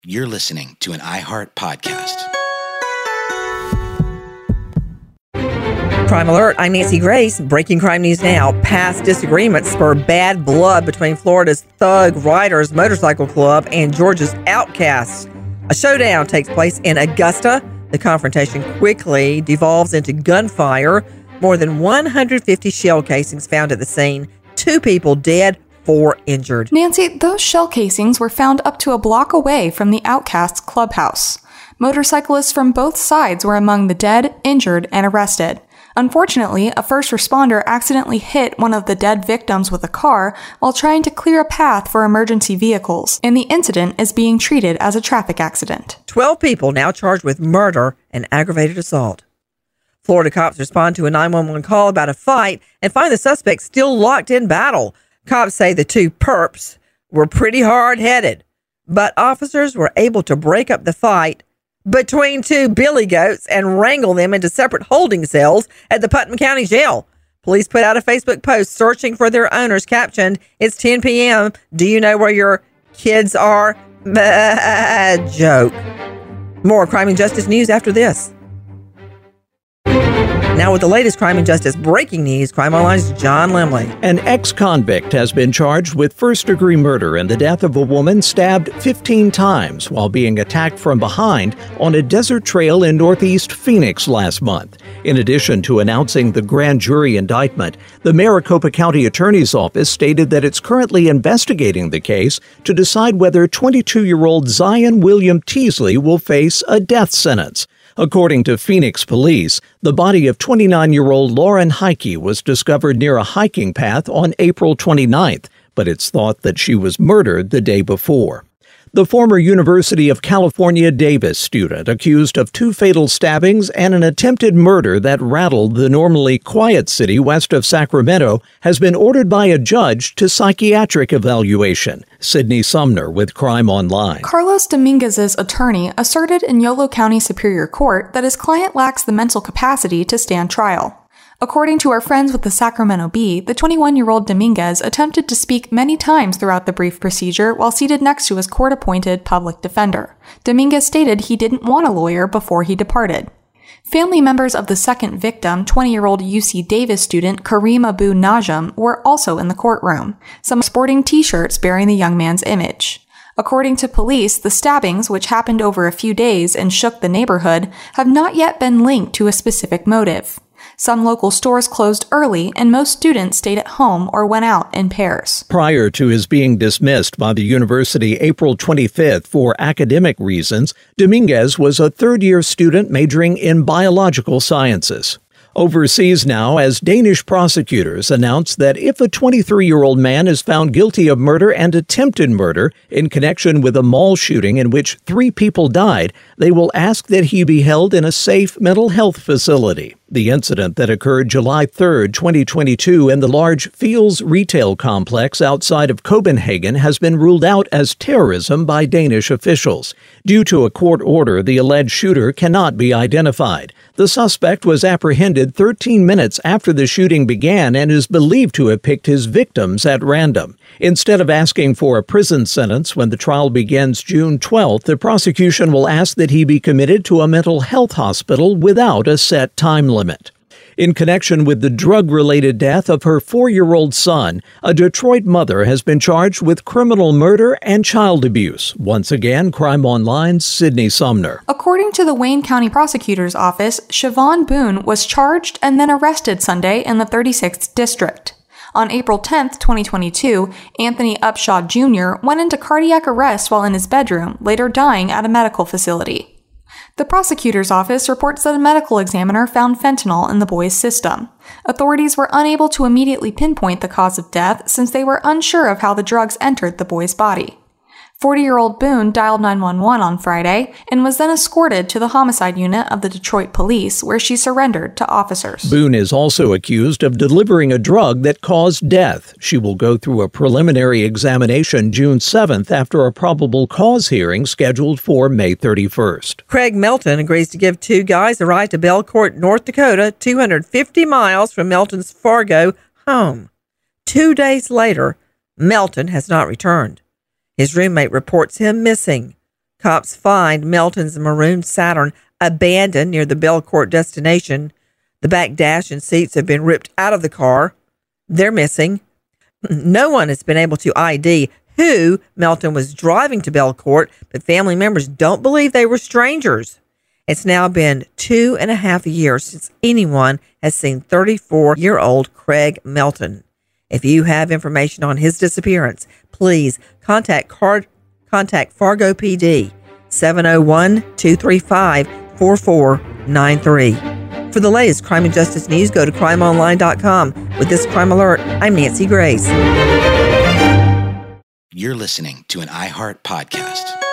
You're listening to an iHeart podcast. Crime Alert, I'm Nancy Grace. Breaking crime news now. Past disagreements spur bad blood between Florida's Thug Riders Motorcycle Club and Georgia's Outcasts. A showdown takes place in Augusta. The confrontation quickly devolves into gunfire. More than 150 shell casings found at the scene. 2 people dead, 4 injured. Nancy, those shell casings were found up to a block away from the Outcasts clubhouse. Motorcyclists from both sides were among the dead, injured, and arrested. Unfortunately, a first responder accidentally hit one of the dead victims with a car while trying to clear a path for emergency vehicles, and the incident is being treated as a traffic accident. 12 people now charged with murder and aggravated assault. Florida cops respond to a 911 call about a fight and find the suspect still locked in battle. Cops say the 2 perps were pretty hard-headed, but officers were able to break up the fight between 2 billy goats and wrangle them into separate holding cells at the Putnam County Jail. Police put out a Facebook post searching for their owners, captioned, "It's 10 p.m. Do you know where your kids are?" Joke. More crime and justice news after this. Now with the latest crime and justice breaking news, Crime Online's John Lemley. An ex-convict has been charged with first-degree murder in the death of a woman stabbed 15 times while being attacked from behind on a desert trail in northeast Phoenix last month. In addition to announcing the grand jury indictment, the Maricopa County Attorney's Office stated that it's currently investigating the case to decide whether 22-year-old Zion William Teasley will face a death sentence. According to Phoenix police, the body of 29-year-old Lauren Heike was discovered near a hiking path on April 29th, but it's thought that she was murdered the day before. The former University of California Davis student, accused of 2 fatal stabbings and an attempted murder that rattled the normally quiet city west of Sacramento, has been ordered by a judge to psychiatric evaluation. Sydney Sumner with Crime Online. Carlos Dominguez's attorney asserted in Yolo County Superior Court that his client lacks the mental capacity to stand trial. According to our friends with the Sacramento Bee, the 21-year-old Dominguez attempted to speak many times throughout the brief procedure while seated next to his court-appointed public defender. Dominguez stated he didn't want a lawyer before he departed. Family members of the second victim, 20-year-old UC Davis student Kareem Abu Najm, were also in the courtroom, some sporting t-shirts bearing the young man's image. According to police, the stabbings, which happened over a few days and shook the neighborhood, have not yet been linked to a specific motive. Some local stores closed early, and most students stayed at home or went out in pairs. Prior to his being dismissed by the university April 25th for academic reasons, Dominguez was a third-year student majoring in biological sciences. Overseas now, as Danish prosecutors announced that if a 23-year-old man is found guilty of murder and attempted murder in connection with a mall shooting in which 3 people died, they will ask that he be held in a safe mental health facility. The incident that occurred July 3, 2022 in the large Fields retail complex outside of Copenhagen has been ruled out as terrorism by Danish officials. Due to a court order, the alleged shooter cannot be identified. The suspect was apprehended 13 minutes after the shooting began and is believed to have picked his victims at random. Instead of asking for a prison sentence when the trial begins June 12th, the prosecution will ask that he be committed to a mental health hospital without a set time limit. In connection with the drug-related death of her 4-year-old son, a Detroit mother has been charged with criminal murder and child abuse. Once again, Crime Online's Sydney Sumner. According to the Wayne County Prosecutor's Office, Siobhan Boone was charged and then arrested Sunday in the 36th District. On April 10, 2022, Anthony Upshaw Jr. went into cardiac arrest while in his bedroom, later dying at a medical facility. The prosecutor's office reports that a medical examiner found fentanyl in the boy's system. Authorities were unable to immediately pinpoint the cause of death since they were unsure of how the drugs entered the boy's body. 40-year-old Boone dialed 911 on Friday and was then escorted to the homicide unit of the Detroit Police, where she surrendered to officers. Boone is also accused of delivering a drug that caused death. She will go through a preliminary examination June 7th after a probable cause hearing scheduled for May 31st. Craig Melton agrees to give 2 guys a ride to Belcourt, North Dakota, 250 miles from Melton's Fargo home. 2 days later, Melton has not returned. His roommate reports him missing. Cops find Melton's maroon Saturn abandoned near the Belcourt destination. The back dash and seats have been ripped out of the car. They're missing. No one has been able to ID who Melton was driving to Belcourt, but family members don't believe they were strangers. It's now been 2.5 years since anyone has seen 34-year-old Craig Melton. If you have information on his disappearance, please contact Fargo PD, 701-235-4493. For the latest crime and justice news, go to crimeonline.com. With this crime alert, I'm Nancy Grace. You're listening to an iHeart podcast.